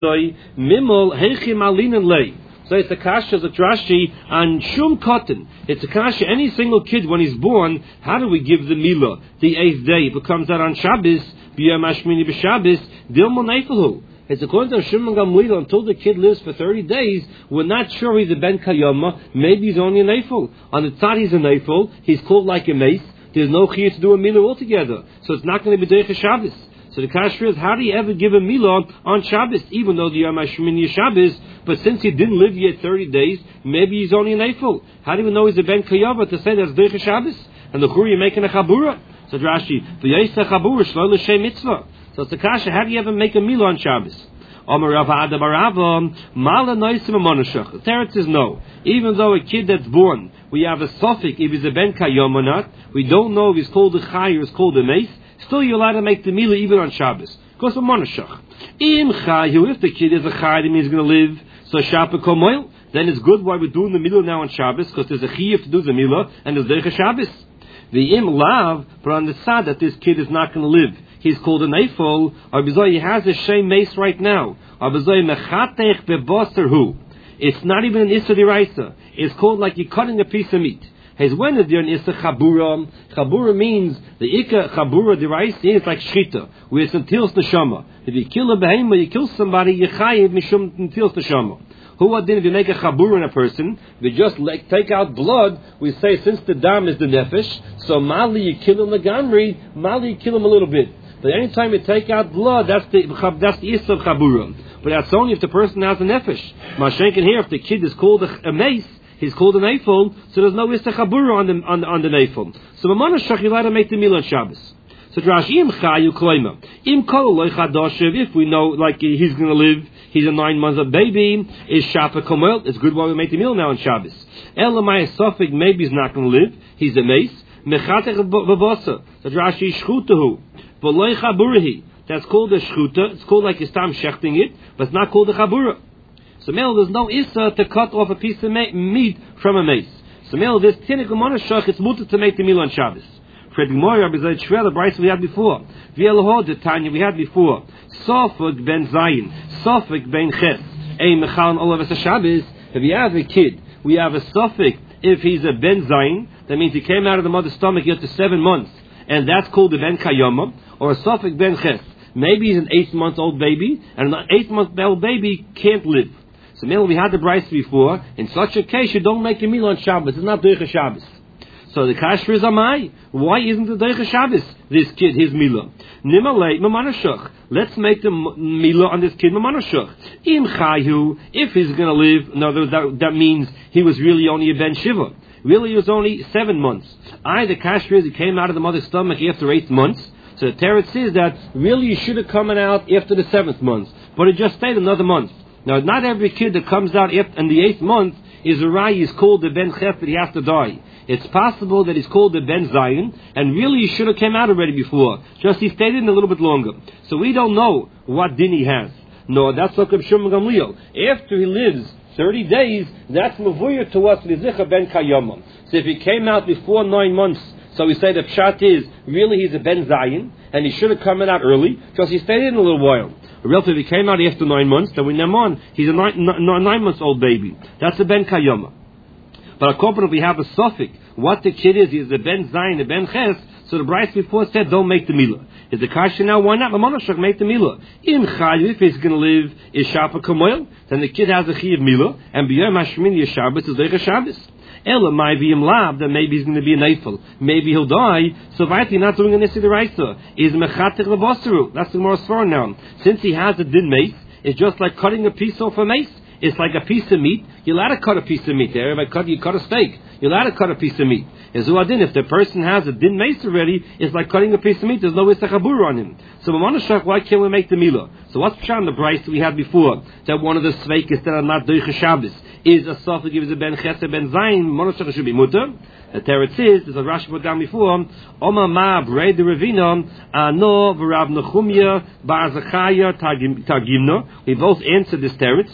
Mimol Heichim Alinen Lei. So it's a kasha, it's a Rashi on Shum Cotton. It's a kasha, any single kid when he's born, how do we give the Milah? The 8th day. If it comes out on Shabbos, B'yam Hashmini B'Shabbos, Dilma Neifelhu. It's according to Shimon Gamliel, until the kid lives for 30 days, we're not sure he's a Ben Kayama, maybe he's only an Eifel. On the tzad he's an Eifel, he's called like a mace, there's no chiyuv to do a Milah altogether. So it's not going to be Derech Shabbos. So the kasha is, how do you ever give a Milah on Shabbos, even though the Yom HaShmini Shabbos, but since he didn't live yet 30 days, maybe he's only an Eifel. How do you know he's a Ben Kayava to say that's Derech Shabbos? And the Chur, you're making a Chabura. So Rashi, V'yaysa Chabura, Shlo L'Shem Mitzvah. So it's a kasha, how do you ever make a Milah on Shabbos? The Teretz says no. Even though a kid that's born, we have a suffix if he's a Ben Kayom or not, we don't know if he's called a Chay or he's called a Mace, still you're allowed to make the Milah even on Shabbos. Because of Monashach. If the kid is a Chay, that means he's going to live, so Shapa Komoil, then it's good why we're doing the Milah now on Shabbos, because there's a Chiyuv to do the Milah, and there's Derech Shabbos. The Im Lav, but on the side that this kid is not going to live, he's called an Eifel, or he has a Shem Mace right now. It's not even an Issa Diraisa. It's called like you're cutting a piece of meat. When is there an Issa Chabura? Chabura means the Ika Chabura Diraisa is like Shchita, where it's N'tils Neshama. If you kill a behemah, you kill somebody, you chayiv mishum N'tils Neshama. Who would then, if you make a chabur in a person, we just like take out blood, we say since the dam is the nefesh, so mali you kill him the gamri, mali you kill him a little bit. But anytime you take out blood, that's the issa of chabura. But that's only if the person has a nefesh. Mashenkin here, if the kid is called a mace, he's called an eifel, so there's no issa chabura on the eifel. So Mamanashach, you're allowed to make the meal on Shabbos. So Rashi im chayu kloima im kol loy chadoshev. If we know like he's going to live, he's a 9 months old baby. Is shapa komel? It's good while we make the meal now on Shabbos. Elamai sofik, maybe he's not going to live. He's a mace. Mechatech bavosa. So Rashi shchutahu v'loy chaburahi. That's called a shchuta. It's called like Istam shechting it, but it's not called a chabura. So mel, there's no issa to cut off a piece of meat from a mace. So mel, this tinik u'monashach, it's mutter to make the meal on Shabbos. The Bryce we had before. The Tanya we had before. Sofik ben Zayin, Sofik ben Ches. Mechalon all of us a Shabbos. If you have a kid, we have a Sofik. If he's a ben Zayin, that means he came out of the mother's stomach yet to 7 months, and that's called the ben Kayoma, or a Sofik ben Ches. Maybe he's an 8-month-old baby, and an 8-month-old baby can't live. So maybe we had the Bryce before. In such a case, you don't make a meal on Shabbos. It's not Derech Shabbos. So the kasher is amai. Why isn't the Derech Shabbos this kid his milah? Nimalei mamanashach. Let's make the milah on this kid mamanashach. Im chayu. If he's going to live, in other words, that means he was really only a ben shiva. Really, he was only 7 months. The kasher is he came out of the mother's stomach after 8 months. So the Teretz says that really he should have come out after the 7th month, but it just stayed another month. Now, not every kid that comes out in the 8th month is a rai. Is called the ben chef that he has to die. It's possible that he's called the Ben Zion, and really he should have come out already before. Just he stayed in a little bit longer. So we don't know what din he has. No, that's like Shimon Gamliel. After he lives 30 days, that's Mavuyer to us, Lizicha Ben Kayomam. So if he came out before 9 months, so we say the pshat is, really he's a Ben Zion, and he should have come out early, because he stayed in a little while. Relative, he came out after 9 months, then we name on, he's a 9-month-old baby. That's a Ben Kayoma. But according we have a suffix. What the kid is the Ben Zayin, the Ben Ches. So the Bryce before said, don't make the milah. Is the kasha now? Why not? Mamonashach make the milah. Im chayu, if he's going to live, is shapa kamoil. Then the kid has a chiyav milah, and b'yom hashmini Shabbos is Derech Shabbos. Ela may be lab, that maybe he's going to be an eifel. Maybe he'll die. So you're not doing an issa deraisa. Is mechatech levasaru. That's the more svar now. Since he has a din mace, it's just like cutting a piece off a mace. It's like a piece of meat. You're allowed to cut a piece of meat there. If you cut a steak, you're allowed to cut a piece of meat. If the person has a din mace already, it's like cutting a piece of meat. There's no issa chabur on him. So why can't we make the milah? So what's the Bryce that we had before? That one of the sveikis that are not Derech Shabbos is a sof that gives a ben ches, a ben zayin. Mamonashach should be mutter. The Teretz is, there's a Rashi put down before, Oma ma brei de Ravina, Ano v'Rav Nechumya bar Zachaya Targimno. We both answered this Teretz.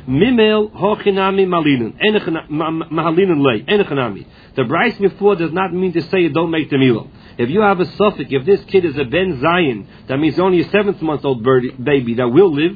Mimel hochinami malinen, mahalinen lei, enechanami. The Bryce before does not mean to say you don't make the milah. If you have a suffix, if this kid is a ben zayin, that means only a 7-month-old baby that will live,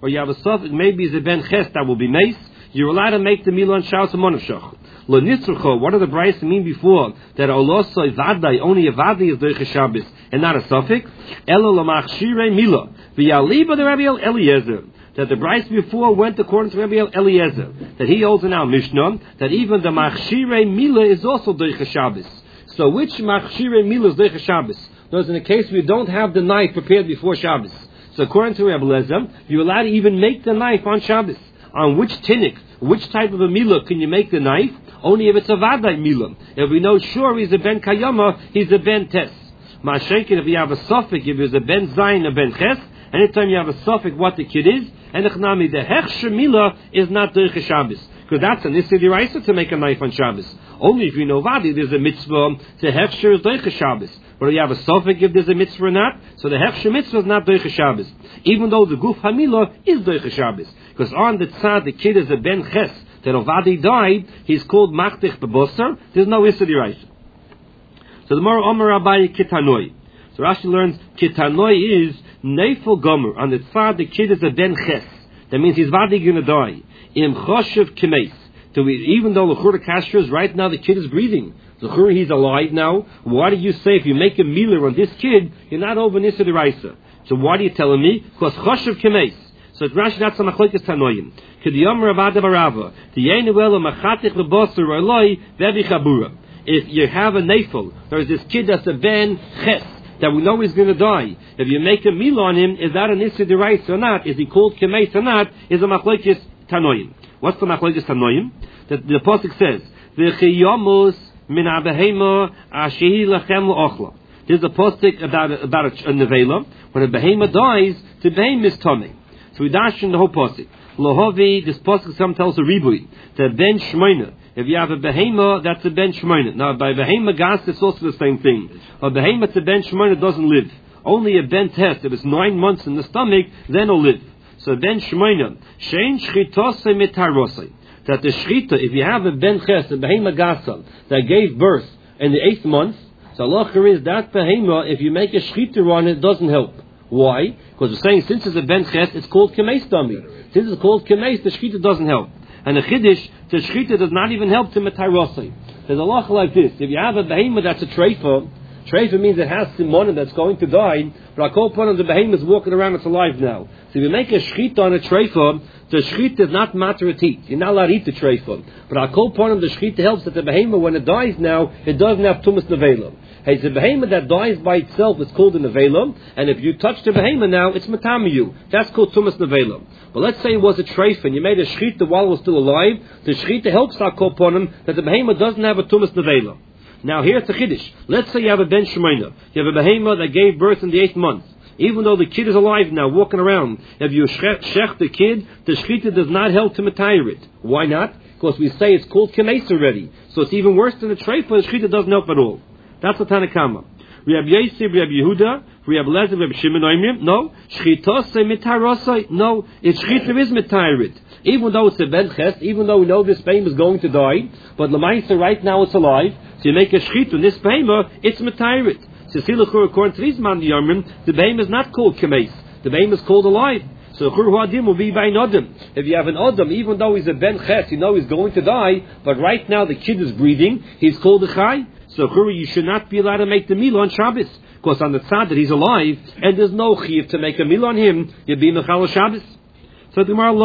or you have a suffix, maybe it's a ben ches that will be mace, you're allowed to make the milah on Shabbos and Monavshach. Lo nitzrucho, what did the Bryce mean before? That olosoi vadai, only a vadai is doiche Shabbos, and not a suffix? Elo lamachshirei milah. V'yaliba the Rabbi Eliezer. That the Bryce before went according to Rabbi Eliezer. That he holds in our Mishnah, that even the machshirei milah is also doiche Shabbos. So which machshirei milah is doiche Shabbos? Those in the case we don't have the knife prepared before Shabbos. So according to Rabbi Eliezer, you're allowed to even make the knife on Shabbos. On which tinnik, which type of a milah can you make the knife? Only if it's a vadai milah. If we know sure he's a ben kayama, he's a ben tes. Ma'ashenkin, if you have a suffix, if it's a ben zayin, a ben ches, anytime you have a suffix, what the kid is, and the hechsher milah is not doiche Shabbos. Because that's an issur d'oraisa to make a knife on Shabbos. Only if you know vadi, there's a mitzvah to hechsher is doiche Shabbos. But you have a suffix if there's a mitzvah or not, so the hechsher mitzvah is not doiche Shabbos. Even though the guf hamilah is doiche Shabbos. Because on the tzad, the kid is a ben ches, that Ovadi died, he's called machtich bebosar, there's no issur d'oraisa. So the more Omer Abaye kitanoi. So Rashi learns kitanoi is neifel gomer. On the tzad, the kid is a ben ches. That means he's vadi going to die. Im choshev kimeis. So even though l'chura kasher is right now, the kid is breathing. L'chura he's alive now. Why do you say if you make a milah on this kid, you're not over issur d'oraisa? So why are you telling me? Because choshev kimeis. So it's Rashi that's a machlokes tanoim. K'diyom Rabada Barava. T'yenuel machatich lebosar roloi vevi chabura. If you have a neifel, there's this kid that's a ben ches that we know he's going to die. If you make a milah on him, is that an issur d'oraisa or not? Is he called kemeis or not? Is a machlokes tanoim. What's the machlokes tanoim? The pasuk says v'chiyamus min abehema ashehi lachem la'ochla. There's a pasuk about a nevela. When a behema dies, the behema is tummy. So we dash in the whole pasuk. Lohovi, this pasuk some tells a ribui. The ben shmoina. If you have a behema, that's a ben shmoina. Now by behema gas, it's also the same thing. A behema to ben shmoina doesn't live. Only a ben test. If it's 9 months in the stomach, then it'll live. So ben shmoina. Shein shchitose mitarosei. That the shchita, if you have a ben ches, a behema gasa, that gave birth in the 8th month, so Allah is that behema, if you make a shchita on it, doesn't help. Why? Because we're saying since it's a ben ches, it's called kemeis dummy. Since it's called kemeis, the shchita doesn't help. And the chiddush, the shchita does not even help to metarosei. There's a law like this. If you have a behema that's a treifa means it has simonim that's going to die, but I call upon the behema is walking around, it's alive now. So if you make a shchita on a treifa, the shchita is not matter to eat. You're not allowed to eat the treifa. But I call upon the shchita helps that the behema, when it dies now, it doesn't have tumas nevela. Hey, the behema that dies by itself is called a nevela, and if you touch the behema now, it's matamiyu. That's called tumas nevela. But let's say it was a treif and you made a shchita while it was still alive, the shchita helps our kol ponim that the behema doesn't have a tumas nevela. Now here's the chiddush. Let's say you have a ben shmeina. You have a behema that gave birth in the 8th month. Even though the kid is alive now, walking around, if you shech the kid, the shchita does not help to matayir it. Why not? Because we say it's called kemeis already. So it's even worse than a treif, but the shchita doesn't help at all. That's the Tanakama. Rabbi Yosef, Rabbi Yehuda, Rabbi Lezer, Rabbi Shimon Oimrim. No, shchitose mitarosai. No, it's shchita is mitayirit. Even though it's a ben ches, even though we know this behema is going to die, but lemaisa right now it's alive. So you make a shchita in this behema, it's mitayirit. So silachur according to these man the behema is not called kemeis. The behema is called alive. So chur huadim will be by an adam. If you have an adam, even though he's a ben ches, you know he's going to die, but right now the kid is breathing, he's called a chai. So chur, you should not be allowed to make the milah on Shabbos, because on the tzad that he's alive, and there's no chiv to make a milah on him, you'd be mechal Shabbos. So the Gemara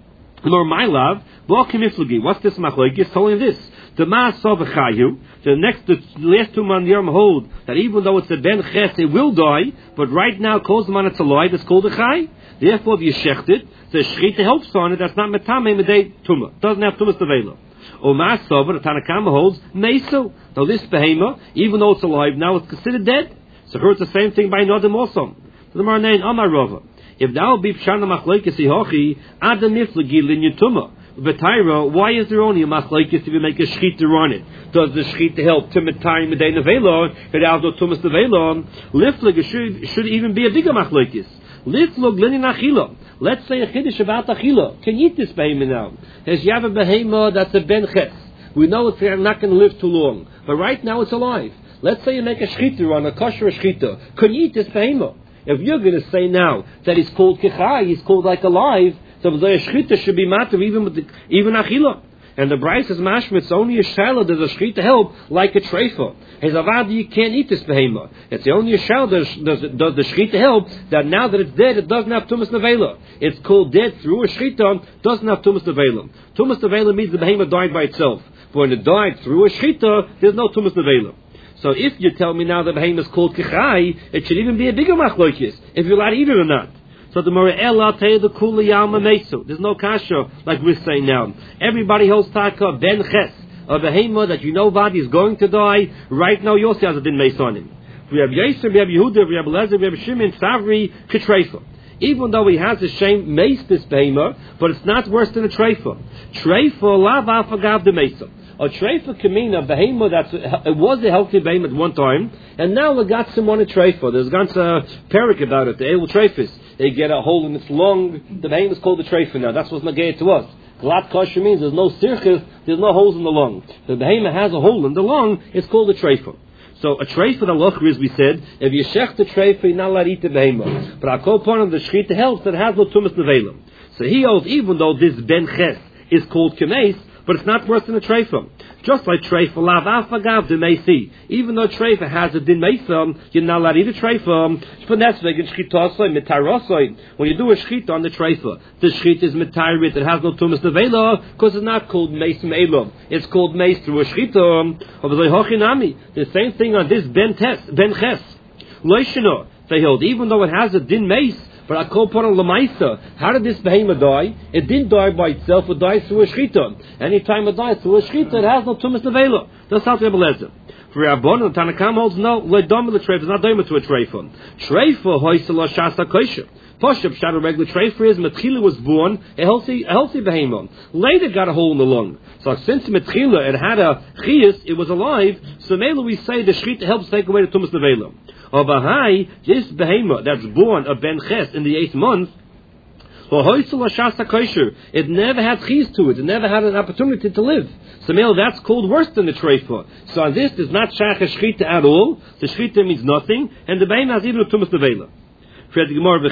my love, what's this machlokes? Telling this. The last two mandiram hold that even though it's a ben ches, it will die, but right now, calls the man it's alive, it's called a chai. Therefore, if you shecht it, the shchita helps on it, that's not metame medei tumah. Doesn't have tumas nevela. Or Masav, the Tanakama holds, Meso. Now this behema, even though it's alive now, it's considered dead. So it's the same thing by Nodim also. The Marnain Amarova. If thou be Pshana Machlaikis Hochi, Adam Niflagi Linyutuma. V'Taira, why is there only a Machlaikis if you make a Shchita on it? Does the Shchita help to Metayim Medei Nevela? It has no Tumas Nevela. Liflag should even be a bigger Machlaikis. Liflag Linin Achila. Let's say a chiddush about achila. Can you eat this behema now? As you have a behema that's a ben ches. We know it's not going to live too long, but right now it's alive. Let's say you make a shchita on a kosher shchita. Can you eat this behema? If you're going to say now that he's called Kechai, he's called like alive, so the Shechita should be matter even Achila. And the Bryce is mashma, it's only a shala does a shechita help like a treifa. His avad, you can't eat this behema. It's the only a shala does the shechita help that now that it's dead, it doesn't have tumas nevela. It's called dead through a shechita, doesn't have tumas nevela. Tumas nevela means the behema died by itself. But when it died through a shechita, there's no tumas nevela. So if you tell me now that behema is called kechai, it should even be a bigger machlokes if you're allowed to eat it or not. So the Mora'el tell you the Kula Yalma Mesu. There's no kasha like we're saying now. Everybody holds taka ben ches, a behema that you know Vadi is going to die. Right now, Yossi has a din meis on him. We have Yisr, we have Yehuda, we have Lezer, we have Shimon, Savri, Ketreifa. Even though he has a shame meis this behema, but it's not worse than a treifa. Treifa lav afagav de mesa. A treifa can mean a behema it was a healthy behema at one time, and now it got someone a treifa. There's got a parak about it, the Eil treifis. They get a hole in its lung. The behema is called the treifa now. That's what's nagaya to us. Glat kosher means there's no sirchis, there's no holes in the lung. The behema has a hole in the lung, it's called a treifa. So a treifa, the lochri, as we said, if you shech the treifa, you're not allowed to eat the behema. But I call upon him the shechita helps that has no tumas nevelim. So he holds, even though this ben ches is called kemes, but it's not worse than a treifa. Just like treifa, lav afagav de meisi. Even though treifa has a din meisa, you're not allowed to eat a treifa. When you do a shchita on the treifa, the shchita is metarit, it has no tumas nevela, because it's not called meis me'elam. It's called meis through a shchita. The same thing on this ben ches. Loishino, they hold, even though it has a din meis, but I call upon a lamaisa. How did this behema die? It didn't die by itself, it died through a shchita. Anytime it dies through a shchita, it has no tumas nevela. That's how Rebbe Lezer. For Rabbon, Tanakam holds no, ledom the treifa is not doma to a treifa. Treifa hoisela shasa kosher. Poshup shot a regular treifa is Metchila was born a healthy behema. Later got a hole in the lung. So since Metchila it had a chiyus, it was alive. So maybe we say the shchita helps take away the tumas nevela. Of a high, this behema that's born of ben ches in the 8th month, it never had chiyus to it. It never had an opportunity to live. So that's called worse than the treifa. So on this is not shach shchita at all. The shchita means nothing, and the behema has even a tumas nevela. That's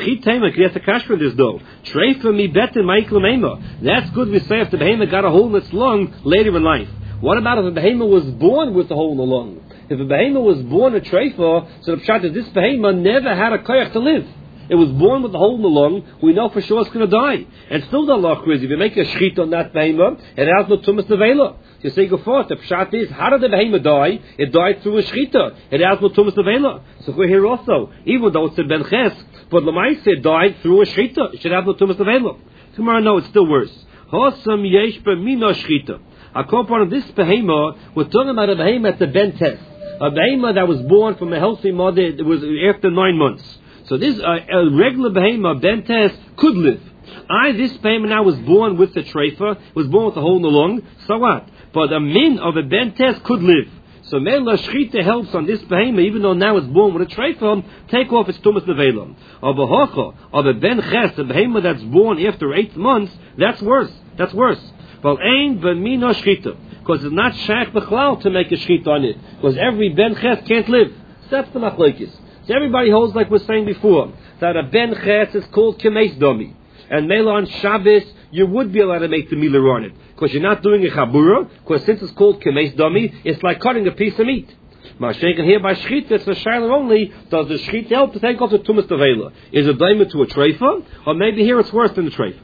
good. We say if the behema got a hole in its lung later in life. What about if the behema was born with a hole in the lung? If a behema was born a treifa, so the pshat is this behema never had a koyach to live. It was born with a hole in the lung. We know for sure it's going to die. And still the law is if you make a shchita on that behema, it has no tumas nevela. You say go forth. The pshat is how did the behema die? It died through a shchita. It has no tumas nevela. So we're here also, even though it's a ben ches, but lamaisa it died through a shchita. It should have no tumas nevela. Tomorrow, no, it's still worse. Hosam yesh b'mino shchita. I call upon this behema. We're talking about a behema at the ben tes. A behema that was born from a healthy mother, it was after 9 months. So this a regular behema, ben tes, could live. This behema now was born with the treifa, was born with a hole in the lung, so what? But a min of a ben tes could live. So Mela Shchita helps on this behema, even though now it's born with a treifa, take off its tumas nevelam. Of a hocha, of a ben ches, a behema that's born after 8 months, that's worse. That's worse. Well, ain b'mino shchita, because it's not shach b'chlal to make a shchita on it, because every ben ches can't live. That's the machlokes. So everybody holds like we're saying before, that a ben ches is called kemes domi, and mela on Shabbos you would be allowed to make the milah on it, because you're not doing a chabura, because since it's called kemes domi, it's like cutting a piece of meat. Mashenken here by shchita, it's a shayla only. Does the shchita help to take off the tumas nevela? Is it daima to a treifa, or maybe here it's worse than the treifa?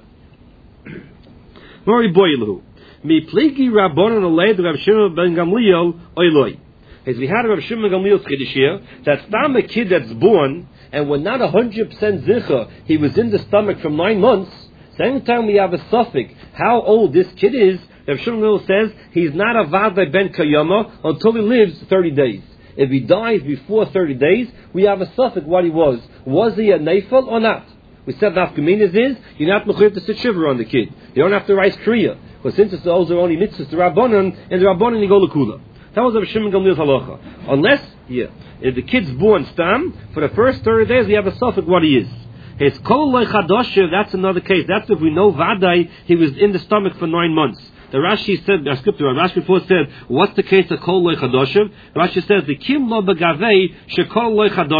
Mori boilu. Mi pligi rabbonon alei the Rav Shimon ben Gamliel oiloi. As we had a Rav Shimon ben Gamliel's chiddush here, that's not a kid that's born, and we're not 100% zicha, he was in the stomach from 9 months. So anytime we have a suffix, how old this kid is, Rav Shimon ben Gamliel says, he's not a vadai ben kayama until he lives 30 days. If he dies before 30 days, we have a suffix what he was. Was he a neifel or not? We said the Afkaminas is, you're not mechuyev to sit shiver on the kid. You don't have to write kriya. Because since it's those are only mitzvahs to Rabbanon, and the Rabbanon you go l'kula. That was Rav Shimon Gamliel's halacha. Unless, if the kid's born stam, for the first 30 days we have a suffix what he is. His kol loy chadoshev, that's another case. That's if we know vadai, he was in the stomach for 9 months. The Rashi said, the scripture, Rashi before said, what's the case of kol loy chadoshev? Rashi says, the kim lo begavei shekol loy chadoshev.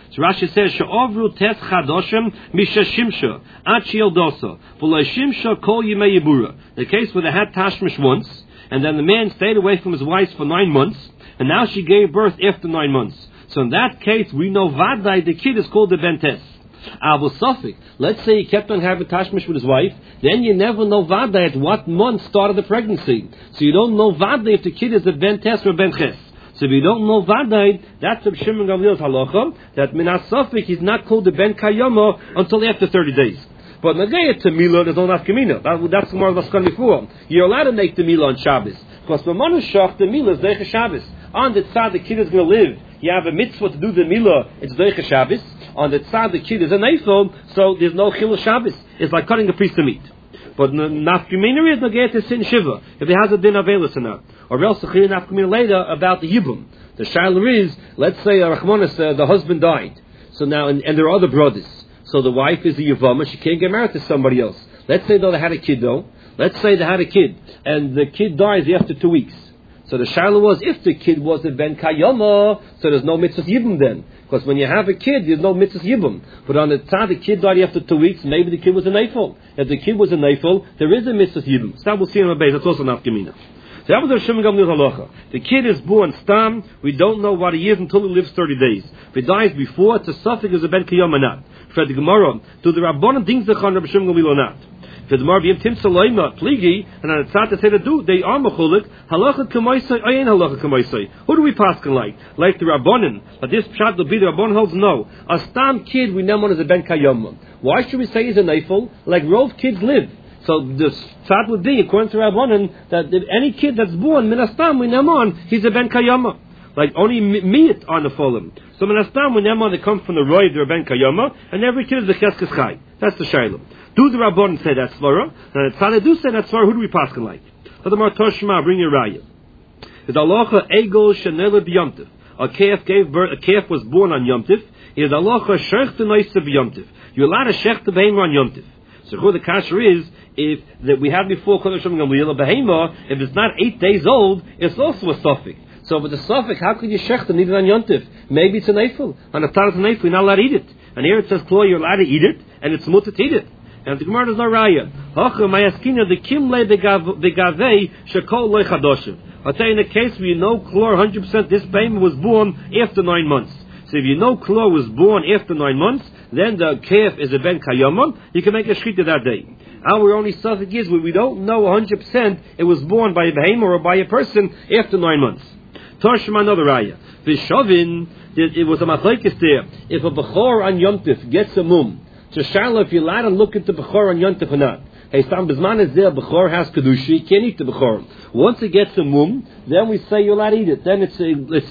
So Rashi says, She'ovru tes chadoshem misha shimsha, at she'eldosa, v'lo shimsha kol yimei yibura. The case where they had tashmish once, and then the man stayed away from his wife for 9 months, and now she gave birth after 9 months. So in that case, we know vadai, the kid is called the bentes. Abu Safik, let's say he kept on having tashmish with his wife, then you never know vadai at what month started the pregnancy. So you don't know vadai if the kid is a bentes or benches. So if you don't know vadai, that's Reb Shimon Gamliel's halacha, that minas safik he's not called the ben kayama until after 30 days. But Nagaya to Milah, there's no nafkamina. That's more of what's going before. You're allowed to make the Milah on Shabbos. Because the Manushach, the Milah is Deicha Shabbos. On the tzad the kid is going to live, you have a mitzvah to do the Milah, it's Deicha Shabbos. On the tzad the kid is an Eifel, so there's no Chil Shabbos. It's like cutting a piece of meat. But nafkamina is Nagaya to Sin Shiva, if it has a din Avelis or not. Or else the Chil nafkamina later about the Yibum. The Shaila is, let's say Rachmanis, the husband died. So now, and there are other brothers. So the wife is a Yavama, she can't get married to somebody else. Let's say though they had a kid though. Let's say they had a kid, and the kid dies after 2 weeks. So the shaila was, if the kid was a ben kayama, so there's no mitzvah yibum then. Because when you have a kid, there's no mitzvah yibum. But on the time the kid died after 2 weeks, maybe the kid was a neifel. If the kid was a neifel, there is a mitzvah yibum. So that we'll see in the base, that's also not gemina. So that was Rav Shimon Gamliel halacha. The kid is born stam, we don't know what he is until he lives 30 days. If he dies before, it's a suffix is a ben kayama or not. For the Gemara, do the Rabbanon things that Rav Shimon Gamliel or not? For the Gemara, Tim Saloima, Pligi, and on the tzad to say to do, they are mechulik, halacha k'maisai, ayin halacha k'maisai. Who do we paskin like? Like the Rabbanon. But this pshat will be the Rabbanon holds no. A stam kid we name on as a ben kayama. Why should we say he's a neifel? Like rov kids live. So the tzad would be, according to Rabbanon, that if any kid that's born, minastam we name on, he's a ben kayama. Like only meat on the folim. So minastam we name on, they come from the roy, they're ben kayama, and every kid is a cheskes chai. That's the shayla. Do the Rabbanon say that svara? And the tzad do say that svara. Who do we paskin like? Let the Martor Shema bring your raya. The halacha egel shenela b'yomtiv. A calf gave birth. A calf was born on yomtiv. Is halacha shech the noise of yomtiv. You're allowed to shech the behemoth on yomtiv. So who the kasher is, if that we had before Kodesh Gamliel, a behemoth, if it's not 8 days old, it's also a suffix. So with the suffix, how could you shech the need it on yomtiv? Maybe it's an eifel. On a tar it's an eifel, you're not allowed to eat it. And here it says, Klo, you're allowed to eat it, and it's mutter to eat it. And the Gemara does not raya. Hocha mayaskina the kimle begavei shekol loy chadoshev. I'll tell you in a case where you know Klor 100% this baby was born after 9 months. So if you know Klor was born after 9 months, then the calf is a ben kayama, you can make a shchita that day. Our only suffix is where we don't know 100% it was born by a behemoth or by a person after 9 months. Toshma another raya. Vishavin, it was a machlekes there. If a bechor on Yom Tif gets a mum, so Shalom, if you're allowed to look at the Bechor on Yom Tov or not. Hey, Sam Bizman is there, Bechor has Kedusha, you can't eat the Bechor. Once it gets a mum, then we say you're allowed to eat it. Then it's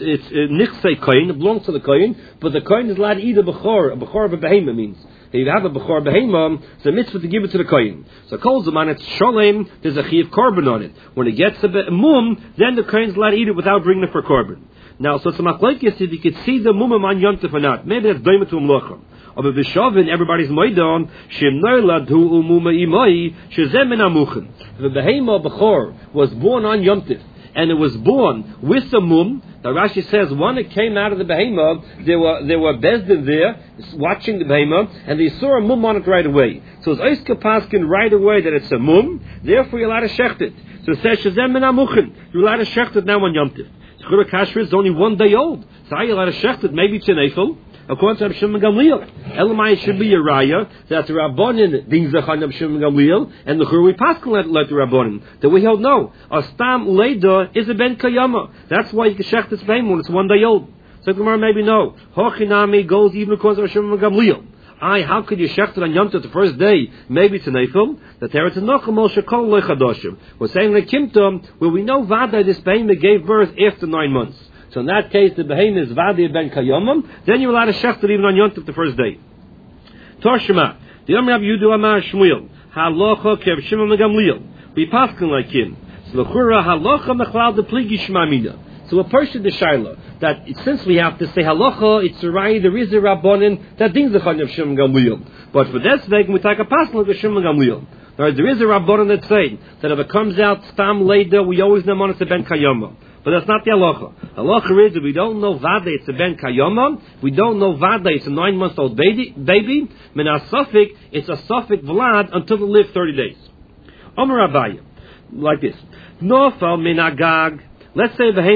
Nichsei Koyin, it belongs to the Koyin, but the Koyin is allowed to eat a Bechor of a Behema means. If you have a Bechor Behema, it's a mitzvah to give it to the Koyin. So Kol Zaman, it's Sholem, there's a Chiv Korban on it. When it gets a mum, then the Koyin is allowed to eat it without bringing it for Korban. Now, so it's a machlekes if you could see the mumam on Yom Tov or not. Maybe that's doima to umlocha. But b'shavin, everybody's moidon, shem noilad hu umuma imoi, shezem min amuchen. The behema bechor was born on Yom Tov, and it was born with the mum. The Rashi says, when it came out of the behema, there were bezdin there, watching the behema, and they saw a mum on it right away. So it's oiska paskin right away that it's a mum, therefore you're allowed to shecht it. So it says, shezem min amuchen, you're allowed to shecht it now on Yom Tov. Chura Kasher is only 1 day old. So how are you allowed to shecht it? Maybe it's an eifel. According to Rav Shimon Gamliel. Elamai should be a raya that the Rabbanin dings the Rav Shimon Gamliel and the Chura Pascal let the Rabbanin. That we held no. A stam leida is a ben kayama. That's why you can shecht this behemoth when it's 1 day old. So the Gemara maybe no. Hochinami goes even because of Rav Shimon Gamliel. How could you shecht it on Yom Tov the first day? Maybe it's an eifel. The Teretz Nochem Moshe Kol Lechadoshim. We're saying the Kimtom, where we know Vada this behemoth gave birth after 9 months. So in that case, the behemoth is Vada ben Kayomim. Then you're allowed to shecht it even on Yom Tov the first day. Torshema. The Yom Rav Yudu Amar Shmuel. Halacha Kev Shimon Gamliel. We paskin like him. So L'chura Halacha Mechlal de Pligi Shmamina. So a person the shaila that since we have to say halacha, it's a right. There is a rabbanin that dings the chayim of Shimon Gamliel. But for this vegan, we take a pasuk of Shimon Gamliel. There is a rabbanin that say that if it comes out stam later, we always know it's a ben kayama. But that's not the halacha. The halacha is that we don't know vade it's a ben kayoma. We don't know vade it's a 9-month-old baby. Min asafik, it's a safik vlad until they live 30 days. Amar Abaye, like this. Nofal min agag. Let's say the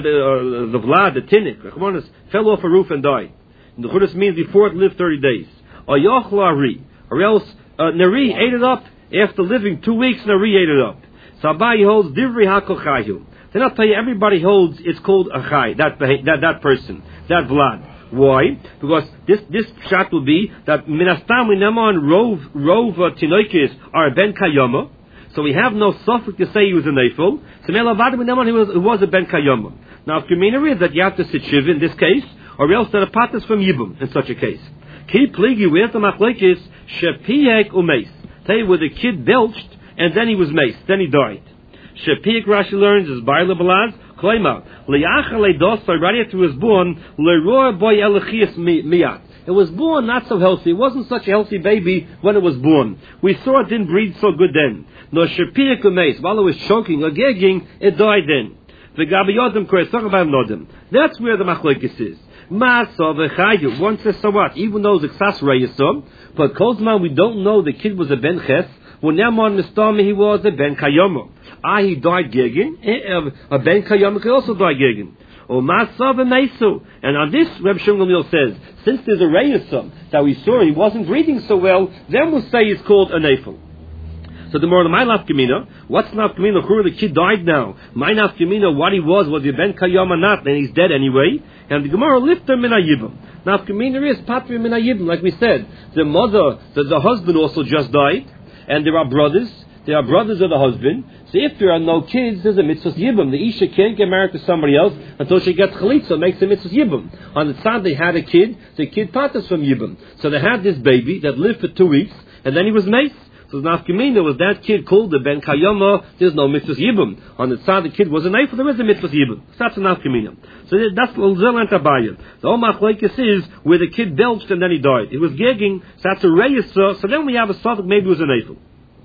vlad, the tinnik, fell off a roof and died. And the Chudas means before it lived 30 days. Or yochla or else Nari ate it up after living 2 weeks. Nari ate it up. So Abaye holds divri hakol chayu. Then I'll tell you, everybody holds it's called a chay, that person, that vlad. Why? Because this shot will be that minastam we neman rov tinoikis are ben kayama. So we have no suffix to say he was a neifel. So melavad we neman he was a ben kayama. Now, if Gemina is that you have to sit shiva in this case, or else that a pat is from yibum in such a case. Keep pligi with the machlekes shepiek umeis. Tell you where the kid belched and then he was maced, then he died. Shepiek Rashi learns is Baila Balaz, Klema, Liachale Dosa, right after he was born, Leroy Boy Elechias Miyat. It was born not so healthy. It wasn't such a healthy baby when it was born. We saw it didn't breathe so good then. No Shepiek Umeis, while it was choking or gagging, it died then. The Gabi Yodem Kores, talk about Nodim. That's where the Machlekes is. Masa v'chayu. One says, so what? Even though it's Ksas Reyesum, but Kozman, we don't know the kid was a Ben Ches. When Naman Mistami, he was a Ben Kayoma. He died gigging. A Ben Kayama could also die gigging. Or Masav Mesu. And on this, Reb Shimon Gamliel says, since there's a Reyesum that we saw he wasn't breathing so well, then we'll say he's called a Nefel. So the more my nafkamina, what's nafkamina? Who the kid died now? My nafkamina, what he was he Ben Kayama or not? Then he's dead anyway. And the Gemara lifter min ayibim. Nafkamina is patri min ayibim, like we said. The mother, the husband also just died, and there are brothers. They are brothers of the husband. So if there are no kids, there's a mitzvah yibum. The isha can't get married to somebody else until she gets chalitza, makes a mitzvah yibum. On the side they had a kid, the kid patas from yibum. So they had this baby that lived for 2 weeks, and then he was maced. So the nafkamina was that kid called the Ben Kayama, there's no mitzvah yibum. On the side the kid was a knife, there is a mitzvah yibum. So that's a nafkamina. So that's l'zel and tabayim. The whole machlekes is where the kid belched and then he died. It was gagging, so that's a reyesa, so then we have a suffix, maybe it was a knife.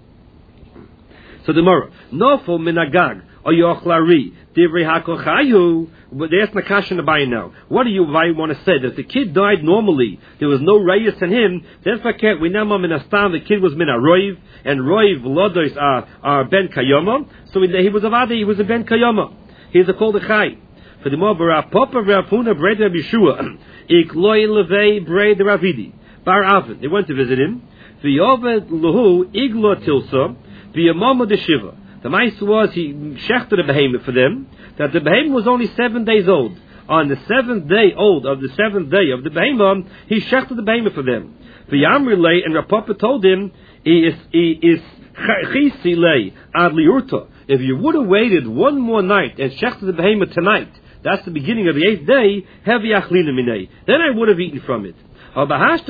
So the Gemara, nofo minagag or yochlari divrei hakol chayu. There's nakash in the Abaye now. What do you want to say? That the kid died normally, there was no reyes in him. Then forget we now minastam the kid was min roiv and roiv lodos are ben kayama. So he was a vadi, he was a ben kayama. He's a called a chay. For the more bara papa rapuna bread Rabbi Yeshua ikloy levei bread Ravidi bar Avin. They went to visit him. V'yoved lahu iglo tilsa. V'yamama de shiva. The mice was he shechted a behemoth for them, that the behemoth was only 7 days old. On the 7th day old of the 7th day of the behemoth, he shechted the behemoth for them. V'yamrilei, and Rapapa told him, he is chisilei ad liurta. If you would have waited one more night and shechted the behemoth tonight, that's the beginning of the 8th day, heavy achlina minei. Then I would have eaten from it. But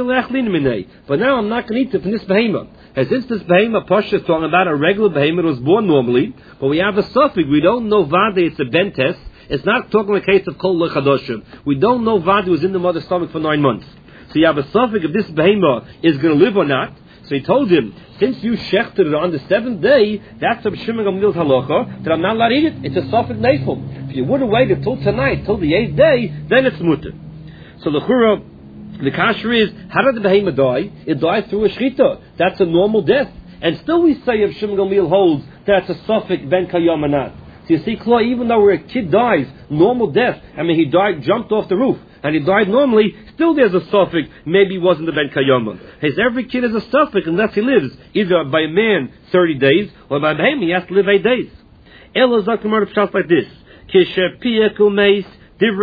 now I'm not going to eat it from this behemoth. And since this behemoth Pasha is talking about a regular behemoth was born normally, but we have a suffix, we don't know vade it's a bentes. It's not talking the case of kol lechadoshim. We don't know vade was in the mother's stomach for 9 months. So you have a suffix if this behemoth is going to live or not. So he told him, since you shechted it on the 7th day, that's a Shimon Gamliel's halacha, that I'm not allowed to eat it. It's a suffix neifel. If you would have waited till tonight, till the 8th day, then it's mutter. So the chura, the kasher is, how did the behemoth die? It died through a shchita. That's a normal death. And still we say if Shimon Gamliel holds that's a suffix ben kayam not. So you see, Chloe, even though where a kid dies, normal death, he died, jumped off the roof, and he died normally, still there's a suffix, maybe he wasn't the ben kayam. Every kid is a suffix unless he lives, either by a man 30 days, or by a behemoth he has to live 8 days. Ella Zakimar Pshat like this. Kisher meis. In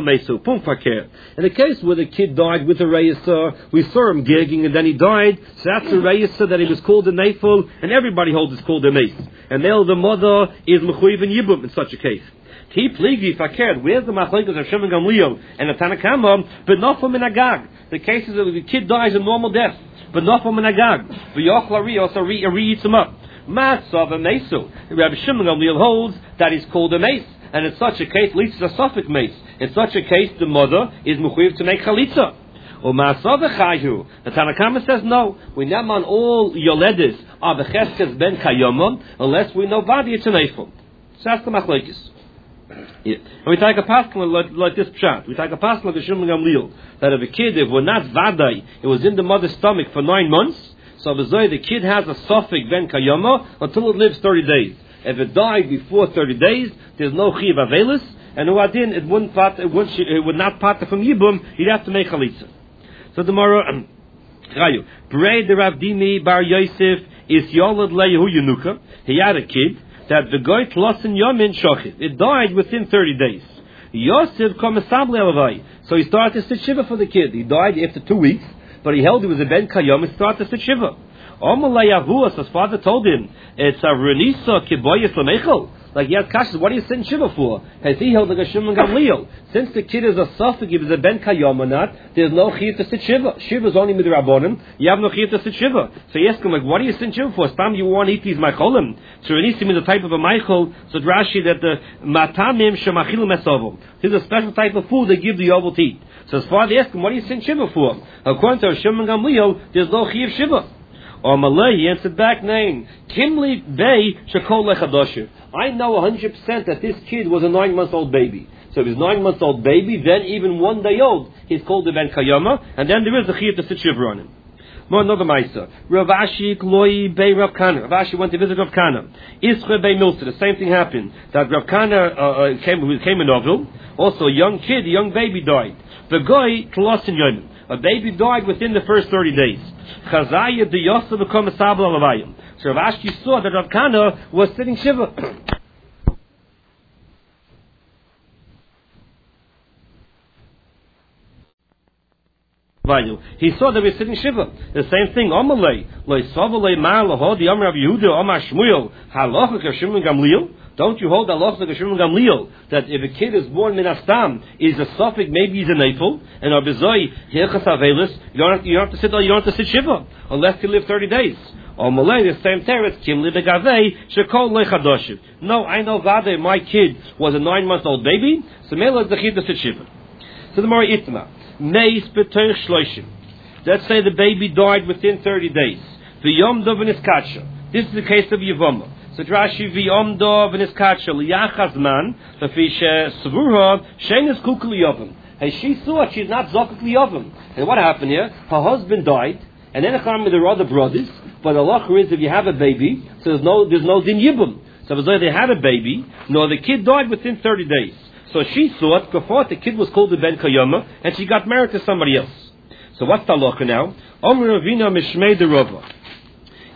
the case where the kid died with a reyesa, we saw him gagging and then he died, so that's a reyesa that he was called a neifel, and everybody holds it's called a mace. And now the mother is mechuyev and yibum in such a case. Keep pligi fakir. Where's the machlekes of Shimon Gamliel and the Tanakama? But not from an agag. The cases of the kid dies a normal death, but not from an agag. V'yochlari also re-eats him up. Masav a mesu. Rabbi Shimon Gamliel holds that he's called a mace. And in such a case, at least it's a suffix mace. In such a case, the mother is mechuyev to make chalitza. Or ma'asav chayu. The Tanakama says no. We never on all yoledis are becheskes ben kayomon unless we know vadi it's an eifel. So that's the machlekes. Yeah. And we take a pasuk like this pshat. We take a pasuk like the Shimon Gamliel, that if a kid, if we're not vadai, it was in the mother's stomach for 9 months, so the kid has a suffix ben kayama until it lives 30 days. If it died before 30 days, there's no chiv avelis, and uadin it would not part from yibum. He'd have to make chalitza. So the Mara Chayu Brei the Rav Dimi Bar Yosef is Yolad Lehu Yenuka. He had a kid that the goy tlosin yamin shochit. It died within 30 days. Yosef kom esable alavai. So he started to sit shiva for the kid. He died after 2 weeks, but he held it was a ben kayom and started to sit shiva. Omalayavuas, his father told him, it's a renisa kiboyes lamechel. Like he has kashas, what are you sitting shiva for? Has he held like a Shimon Gamliel? Since the kid is a suffix, if it's a ben kayom or not, there's no chiyuv to sit shiva. Shiva is only midrabanan. You have no chiyuv to sit shiva. So you ask him, like, what are you sitting shiva for? Stam you want to eat these maicholim? So renisa means a type of a maichol. So Rashi that the matamim shemachilu mesovim. This is a special type of food they give the yovel to eat. So his father asked him, what are you sitting shiva for? According to Shimon Gamliel, there's no chiyuv shiva. Or Malay, he answered back, name Kimli Bey Shekol Lechadoshev. I know 100% that this kid was a 9-month-old baby. So if he's 9-month-old baby, then even 1 day old, he's called the Ben Kayama, and then there is a chiyuv to sit shiva on him. More another Maisa. Rav Ashi Kloi Bey Rav Kana. Rav Ashi went to visit Rav Kana. Isra Bey Milsa. The same thing happened. That Rav Kana came in Ovil. Also, a young kid, a young baby died. The guy Tlosin Yonim. A baby died within the first 30 days. Chazaya de Yosef become a sabla alavayim. So Rav Ashi saw that Rav Kana was sitting shiva. He saw that he was sitting shiva. The same thing. Amalei loy savalei mar lahodi Amar Rav Yehuda Amar Shmuel halacha k'Shimon Gamliel. Don't you hold halacha k'Shimon Gamliel that if a kid is born minastam is a suffix, maybe he's a neifel, and abizoi hilchas avelis, you don't have to sit shiva unless you live 30 days. Amalei the same teretz kimli begavei shekol lechadoshiv. No, I know vade my kid was a 9-month-old baby, so mela the chiyuv to sit shiva. So the Mari Itma. Meis b'toich shloishim. Let's say the baby died within 30 days. V'yom dov v'niskatsha. This is the case of Yevama. So Rashi v'yom dov v'niskatsha liyachaz man l'fi she'svurha she'nis kukul yovim. Hey, she thought she's not zokuk liyovim. And what happened here? Her husband died, and then there are other brothers. But Allah is if you have a baby, so there's no din yibum. So as though they had a baby, no, the kid died within 30 days. So she thought the kid was called the Ben Kayama, and she got married to somebody else. So what's the halacha now? Omer Ravina Mishmei de Rava.